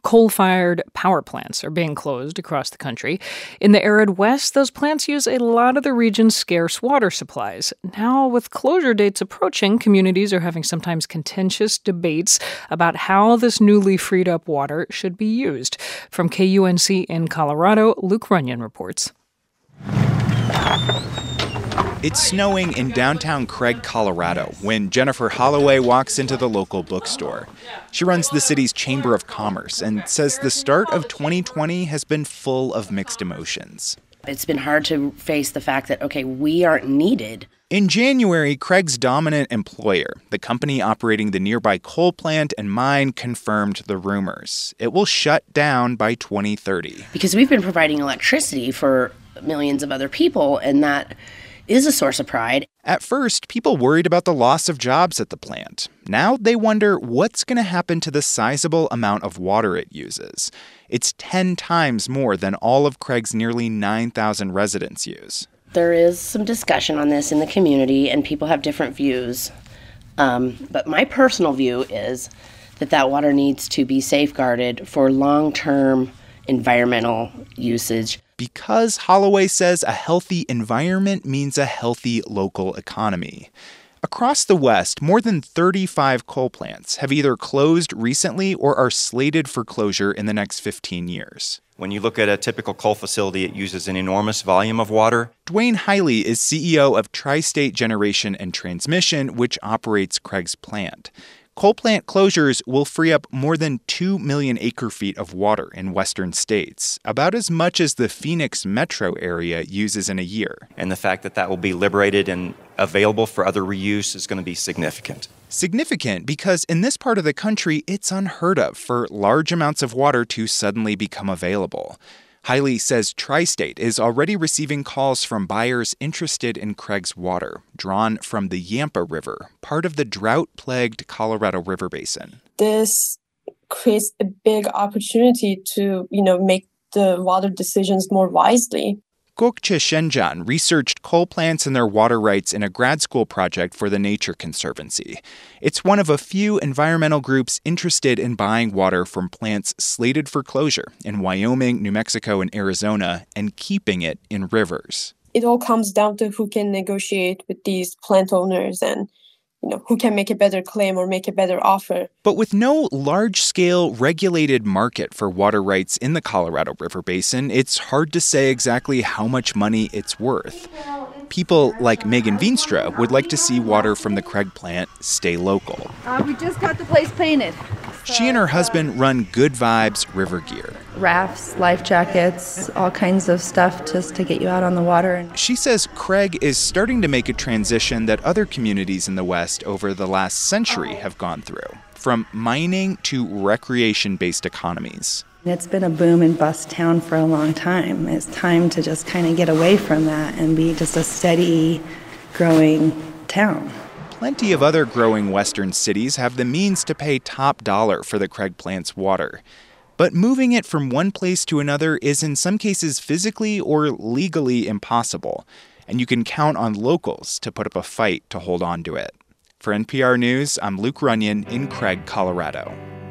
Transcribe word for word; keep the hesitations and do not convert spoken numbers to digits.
Coal-fired power plants are being closed across the country. In the arid West, those plants use a lot of the region's scarce water supplies. Now, with closure dates approaching, communities are having sometimes contentious debates about how this newly freed up water should be used. From K U N C in Colorado, Luke Runyon reports. It's snowing in downtown Craig, Colorado, when Jennifer Holloway walks into the local bookstore. She runs the city's Chamber of Commerce and says the start of twenty twenty has been full of mixed emotions. It's been hard to face the fact that, okay, we aren't needed. In January, Craig's dominant employer, the company operating the nearby coal plant and mine, confirmed the rumors. It will shut down by twenty thirty. Because we've been providing electricity for millions of other people, and that is a source of pride. At first, people worried about the loss of jobs at the plant. Now they wonder what's going to happen to the sizable amount of water it uses. It's ten times more than all of Craig's nearly nine thousand residents use. There is some discussion on this in the community, and people have different views. Um, but my personal view is that that water needs to be safeguarded for long-term environmental usage. Because Holloway says a healthy environment means a healthy local economy. Across the West, more than thirty-five coal plants have either closed recently or are slated for closure in the next fifteen years. When you look at a typical coal facility, it uses an enormous volume of water. Dwayne Hiley is C E O of Tri-State Generation and Transmission, which operates Craig's plant. Coal plant closures will free up more than two million acre-feet of water in western states, about as much as the Phoenix metro area uses in a year. And the fact that that will be liberated and available for other reuse is going to be significant. Significant because in this part of the country, it's unheard of for large amounts of water to suddenly become available. Hiley says Tri-State is already receiving calls from buyers interested in Craig's water, drawn from the Yampa River, part of the drought-plagued Colorado River Basin. This creates a big opportunity to, you know, make the water decisions more wisely. Gokche Shenjan researched coal plants and their water rights in a grad school project for the Nature Conservancy. It's one of a few environmental groups interested in buying water from plants slated for closure in Wyoming, New Mexico, and Arizona, and keeping it in rivers. It all comes down to who can negotiate with these plant owners and, you know, who can make a better claim or make a better offer. But with no large-scale regulated market for water rights in the Colorado River Basin, it's hard to say exactly how much money it's worth. People like Megan Veenstra would like to see water from the Craig plant stay local. Uh, we just got the place painted. So, she and her husband run Good Vibes River Gear. Rafts, life jackets, all kinds of stuff just to get you out on the water. She says Craig is starting to make a transition that other communities in the West over the last century have gone through, from mining to recreation-based economies. It's been a boom and bust town for a long time. It's time to just kind of get away from that and be just a steady, growing town. Plenty of other growing western cities have the means to pay top dollar for the Craig plant's water. But moving it from one place to another is in some cases physically or legally impossible, and you can count on locals to put up a fight to hold on to it. For N P R News, I'm Luke Runyon in Craig, Colorado.